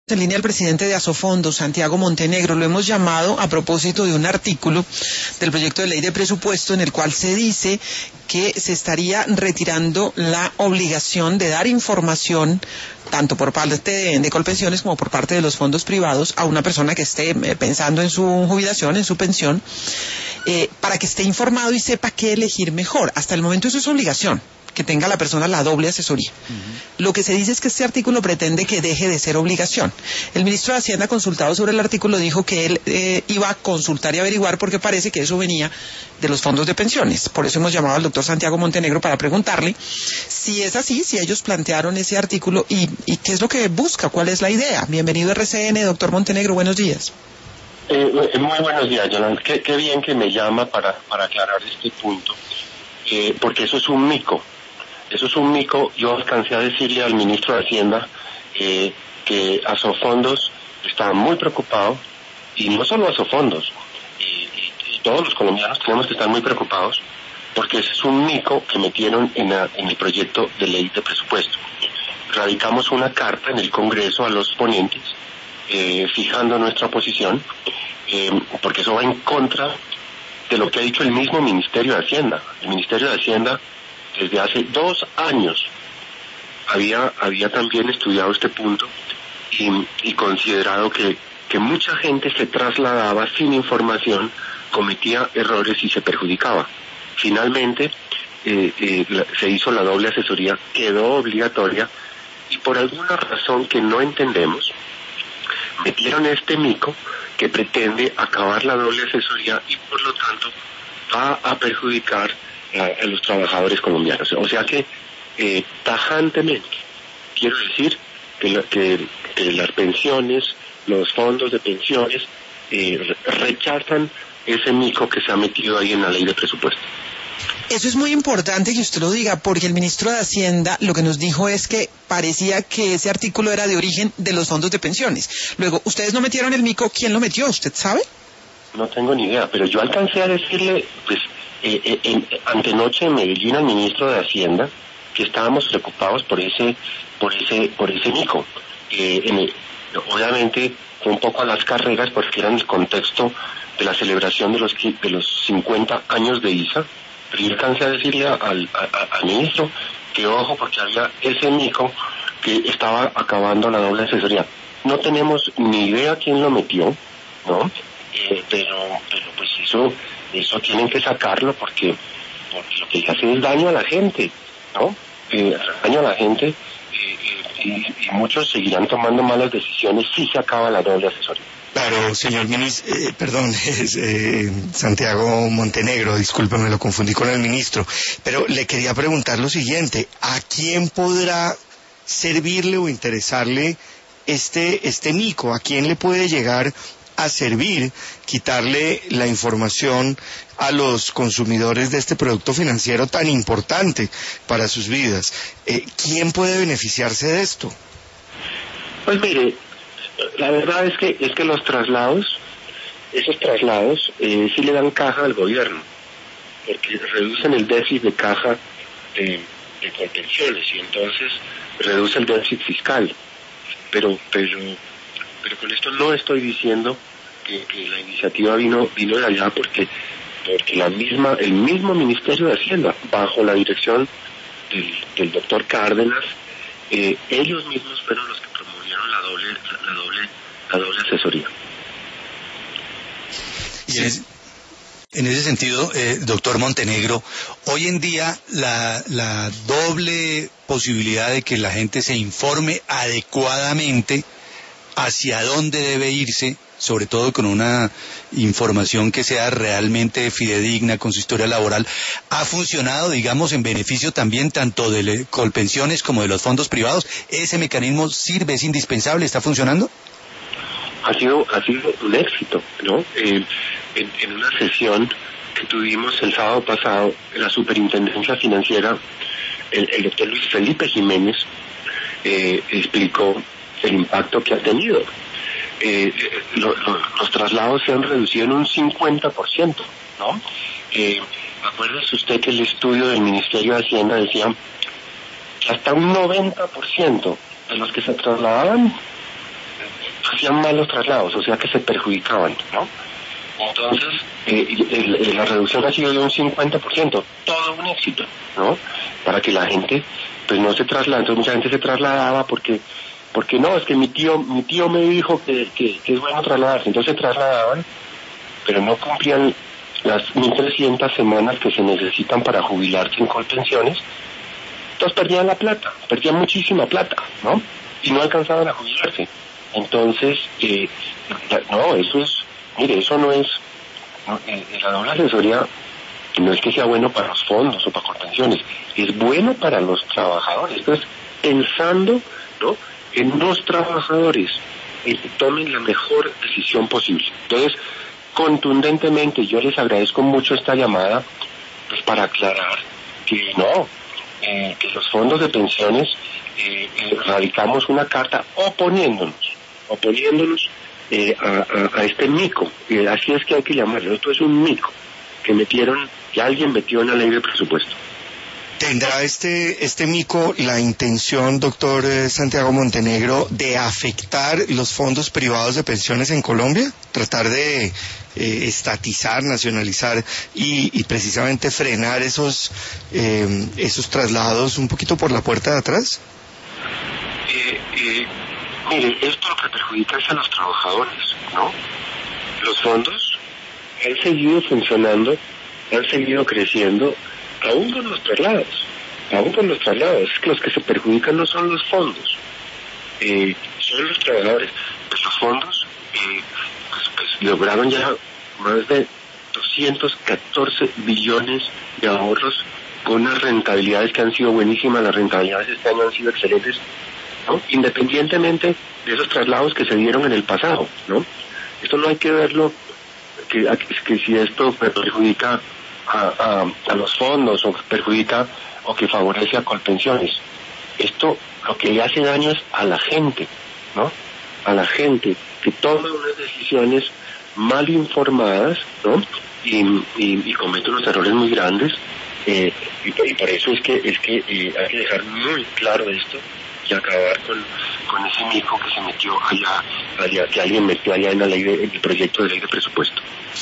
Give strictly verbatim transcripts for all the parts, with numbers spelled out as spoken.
En línea el presidente de Asofondos, Santiago Montenegro. Lo hemos llamado a propósito de un artículo del proyecto de ley de presupuesto en el cual se dice que se estaría retirando la obligación de dar información tanto por parte de, de Colpensiones como por parte de los fondos privados a una persona que esté eh, pensando en su jubilación, en su pensión, eh, para que esté informado y sepa qué elegir mejor. Hasta el momento eso es obligación, que tenga la persona la doble asesoría. Uh-huh. Lo que se dice es que este artículo pretende que deje de ser obligación. El ministro de Hacienda, consultado sobre el artículo, dijo que él eh, iba a consultar y averiguar porque parece que eso venía de los fondos de pensiones. Por eso hemos llamado al doctor Santiago Montenegro para preguntarle si es así, si ellos plantearon ese artículo y, y qué es lo que busca, cuál es la idea. Bienvenido a R C N, doctor Montenegro, buenos días. Eh, muy buenos días, Yolanda. Qué, qué bien que me llama para, para aclarar este punto, eh, porque eso es un mico. Eso es un mico. Yo alcancé a decirle al ministro de Hacienda eh, que Asofondos está muy preocupado, y no solo Asofondos, y, y, y todos los colombianos tenemos que estar muy preocupados, porque ese es un mico que metieron en, la, en el proyecto de ley de presupuesto. Radicamos una carta en el Congreso a los ponentes, eh, fijando nuestra posición, eh, porque eso va en contra de lo que ha dicho el mismo Ministerio de Hacienda. El Ministerio de Hacienda desde hace dos años había había también estudiado este punto y, y considerado que, que mucha gente se trasladaba sin información, cometía errores y se perjudicaba. Finalmente eh, eh, la, se hizo la doble asesoría, quedó obligatoria, y por alguna razón que no entendemos, metieron este mico que pretende acabar la doble asesoría y por lo tanto va a perjudicar a, a los trabajadores colombianos. O sea que eh, tajantemente quiero decir que, la, que, que las pensiones, los fondos de pensiones eh, rechazan ese mico que se ha metido ahí en la ley de presupuesto. Eso es muy importante que usted lo diga, porque el ministro de Hacienda lo que nos dijo es que parecía que ese artículo era de origen de los fondos de pensiones. Luego, ustedes no metieron el mico, ¿quién lo metió? ¿Usted sabe? No tengo ni idea, pero yo alcancé a decirle, pues, eh, eh, en, antenoche en Medellín al ministro de Hacienda que estábamos preocupados por ese, por ese, por ese mico. Eh, en el, obviamente fue un poco a las carreras porque era en el contexto de la celebración de los de los cincuenta años de I S A. Pero yo alcancé a decirle al, a, al ministro que ojo, porque había ese mico que estaba acabando la doble asesoría. No tenemos ni idea quién lo metió, ¿no? Eh, pero, pero pues eso, eso tienen que sacarlo porque, porque lo que hace es daño a la gente, ¿no? Eh, daño a la gente eh, eh, y, y muchos seguirán tomando malas decisiones si se acaba la doble asesoría. Claro, señor ministro, eh, perdón, es eh, Santiago Montenegro, discúlpeme, lo confundí con el ministro, pero le quería preguntar lo siguiente: ¿a quién podrá servirle o interesarle este, este mico? ¿A quién le puede llegar a servir quitarle la información a los consumidores de este producto financiero tan importante para sus vidas? Eh, ¿Quién puede beneficiarse de esto? Pues mire, la verdad es que es que los traslados, esos traslados, eh, sí le dan caja al gobierno, porque reducen el déficit de caja de, de Colpensiones y entonces reduce el déficit fiscal. Pero, pero, pero con esto no estoy diciendo que, que la iniciativa vino vino de allá, porque porque la misma el mismo Ministerio de Hacienda, bajo la dirección del, del doctor Cárdenas, eh, ellos mismos fueron los que promovieron la doble la doble la doble asesoría. Y en ese, en ese sentido, eh, doctor Montenegro, hoy en día la, la doble posibilidad de que la gente se informe adecuadamente hacia dónde debe irse, sobre todo con una información que sea realmente fidedigna con su historia laboral, ha funcionado, digamos, en beneficio también tanto de Colpensiones como de los fondos privados. ¿Ese mecanismo sirve, es indispensable, está funcionando? Ha sido, ha sido un éxito, ¿no? Eh, en, en una sesión que tuvimos el sábado pasado en la Superintendencia Financiera, el, el doctor Luis Felipe Jiménez eh, explicó el impacto que ha tenido. Eh, lo, lo, los traslados se han reducido en un cincuenta por ciento, ¿no? Eh, acuérdese usted que el estudio del Ministerio de Hacienda decía que hasta un noventa por ciento de los que se trasladaban hacían malos traslados, o sea que se perjudicaban, ¿no? Entonces, eh, el, el, la reducción ha sido de un cincuenta por ciento, todo un éxito, ¿no? Para que la gente, pues no se traslade, entonces mucha gente se trasladaba porque, porque no, es que mi tío, mi tío me dijo que, que, que es bueno trasladarse, entonces se trasladaban, pero no cumplían las mil trescientas semanas que se necesitan para jubilarse en Colpensiones, entonces perdían la plata, perdían muchísima plata, ¿no? Y no alcanzaban a jubilarse. Entonces, eh, no, eso es, mire, eso no es, no, eh, la doble asesoría no es que sea bueno para los fondos o para Colpensiones, es bueno para los trabajadores. Entonces, pensando, ¿no?, en los trabajadores, y que tomen la mejor decisión posible. Entonces, contundentemente, yo les agradezco mucho esta llamada, pues para aclarar que no, eh, que los fondos de pensiones eh, eh, radicamos una carta oponiéndonos, oponiéndonos eh, a, a, a este mico, eh, así es que hay que llamarlo, esto es un mico que metieron, que alguien metió en la ley de presupuesto. ¿Tendrá este, este mico la intención, doctor eh, Santiago Montenegro, de afectar los fondos privados de pensiones en Colombia? ¿Tratar de eh, estatizar, nacionalizar y, y precisamente frenar esos, eh, esos traslados un poquito por la puerta de atrás? Eh, eh, mire, esto lo que perjudica es a los trabajadores, ¿no? Los fondos han seguido funcionando, han seguido creciendo, aún con los traslados, aún con los traslados. Es que los que se perjudican no son los fondos, eh, son los trabajadores. Pues los fondos eh, pues, pues lograron ya más de doscientos catorce billones de ahorros con unas rentabilidades que han sido buenísimas. Las rentabilidades este año han sido excelentes, ¿no?, independientemente de esos traslados que se dieron en el pasado, ¿no? Esto no hay que verlo que, que si esto perjudica A, a, a los fondos o perjudica o que favorece a Colpensiones. Esto lo que le hace daño es a la gente, ¿no? A la gente que toma unas decisiones mal informadas, ¿no? Y, y, y comete unos errores muy grandes, eh, y, y por eso es que es que eh, hay que dejar muy claro esto y acabar con, con ese mico que se metió allá, allá, que alguien metió allá en la ley de, en el proyecto de ley de presupuesto.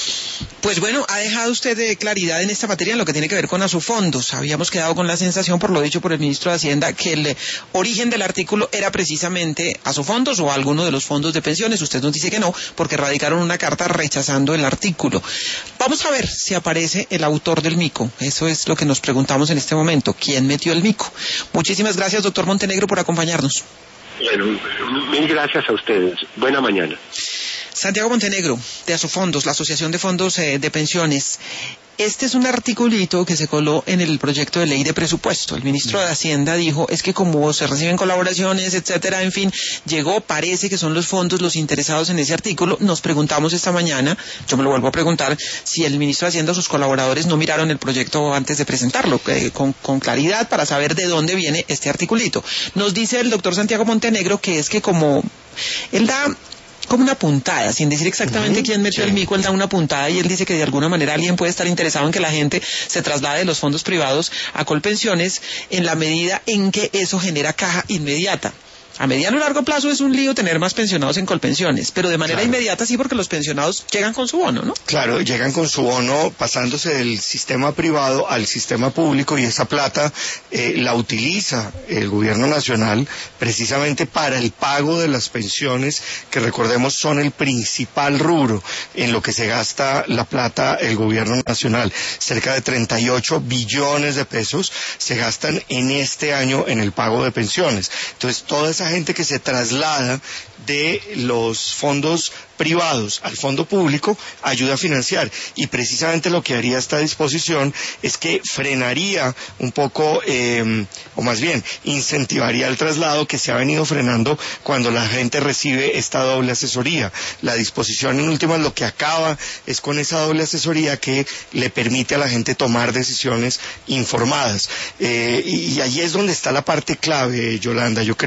Pues bueno, ha dejado usted de claridad en esta materia en lo que tiene que ver con Asufondos. Habíamos quedado con la sensación, por lo dicho por el ministro de Hacienda, que el origen del artículo era precisamente Asufondos o alguno de los fondos de pensiones. Usted nos dice que no, porque radicaron una carta rechazando el artículo. Vamos a ver si aparece el autor del mico. Eso es lo que nos preguntamos en este momento. ¿Quién metió el mico? Muchísimas gracias, doctor Montenegro, por acompañarnos. Bueno, mil gracias a ustedes. Buena mañana. Santiago Montenegro, de Asufondos, la Asociación de Fondos eh, de Pensiones. Este es un articulito que se coló en el proyecto de ley de presupuesto. El ministro de Hacienda dijo, es que como se reciben colaboraciones, etcétera, en fin, llegó, parece que son los fondos los interesados en ese artículo. Nos preguntamos esta mañana, yo me lo vuelvo a preguntar, si el ministro de Hacienda o sus colaboradores no miraron el proyecto antes de presentarlo, eh, con, con claridad, para saber de dónde viene este articulito. Nos dice el doctor Santiago Montenegro que es que como él da como una puntada, sin decir exactamente uh-huh. quién metió sí. el mico, él da una puntada y él dice que de alguna manera alguien puede estar interesado en que la gente se traslade de los fondos privados a Colpensiones en la medida en que eso genera caja inmediata. A mediano o largo plazo es un lío tener más pensionados en Colpensiones, pero de manera claro. inmediata sí, porque los pensionados llegan con su bono, ¿no? Claro, llegan con su bono pasándose del sistema privado al sistema público y esa plata eh, la utiliza el gobierno nacional precisamente para el pago de las pensiones, que recordemos son el principal rubro en lo que se gasta la plata el gobierno nacional. Cerca de treinta y ocho billones de pesos se gastan en este año en el pago de pensiones. Entonces, toda esa gente que se traslada de los fondos privados al fondo público ayuda a financiar, y precisamente lo que haría esta disposición es que frenaría un poco, eh, o más bien incentivaría el traslado que se ha venido frenando cuando la gente recibe esta doble asesoría. La disposición en últimas lo que acaba es con esa doble asesoría que le permite a la gente tomar decisiones informadas, eh, y, y ahí es donde está la parte clave, Yolanda. Yo creo que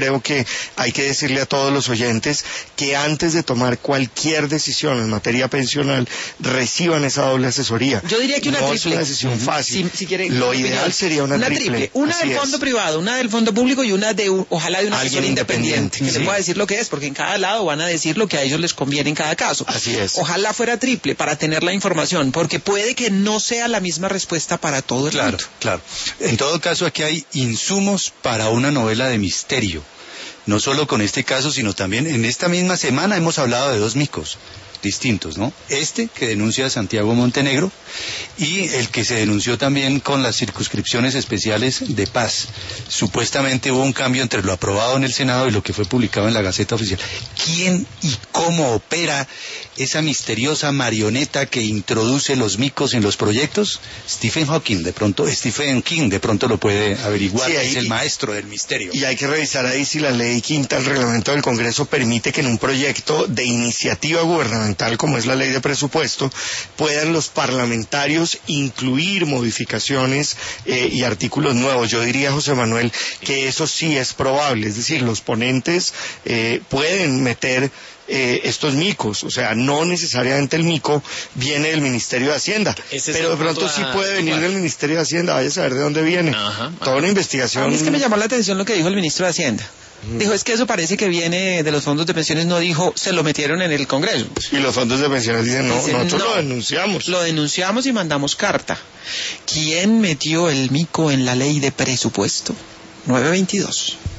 que hay que decirle a todos los oyentes que antes de tomar cualquier decisión en materia pensional reciban esa doble asesoría. Yo diría que una no triple. es una decisión fácil. Si, si quiere, Lo opinión. ideal sería una, una triple. triple. Una Así del es. fondo privado, una del fondo público y una de un, ojalá de un asesor Alguien independiente, independiente, que sí. le pueda decir lo que es, porque en cada lado van a decir lo que a ellos les conviene en cada caso. Así es. Ojalá fuera triple para tener la información, porque puede que no sea la misma respuesta para todo el Claro, mundo. claro. En todo caso, aquí hay insumos para una novela de misterio. No solo con este caso, sino también en esta misma semana hemos hablado de dos micos distintos, ¿no? Este que denuncia a Santiago Montenegro y el que se denunció también con las circunscripciones especiales de Paz. Supuestamente hubo un cambio entre lo aprobado en el Senado y lo que fue publicado en la Gaceta Oficial. ¿Quién y cómo opera esa misteriosa marioneta que introduce los micos en los proyectos? Stephen Hawking, de pronto, Stephen King, de pronto lo puede averiguar, Sí, ahí- es el maestro del misterio. Y hay que revisar ahí si la ley quinta del reglamento del Congreso permite que en un proyecto de iniciativa gubernamental, como es la ley de presupuesto, puedan los parlamentarios incluir modificaciones eh, y artículos nuevos. Yo diría, José Manuel, que eso sí es probable, es decir, los ponentes eh, pueden meter eh, estos micos, o sea, no necesariamente el mico viene del Ministerio de Hacienda, Ese es pero de el pronto punto sí a puede venir tomar. del Ministerio de Hacienda, vaya a saber de dónde viene. Ajá, Toda ajá. una A investigación. mí es que me llamó la atención lo que dijo el ministro de Hacienda. Dijo, es que eso parece que viene de los fondos de pensiones, no dijo, se lo metieron en el Congreso. Y los fondos de pensiones dicen, no, Dicen, nosotros no. lo denunciamos. Lo denunciamos y mandamos carta. ¿Quién metió el mico en la ley de presupuesto? nueve veintidós.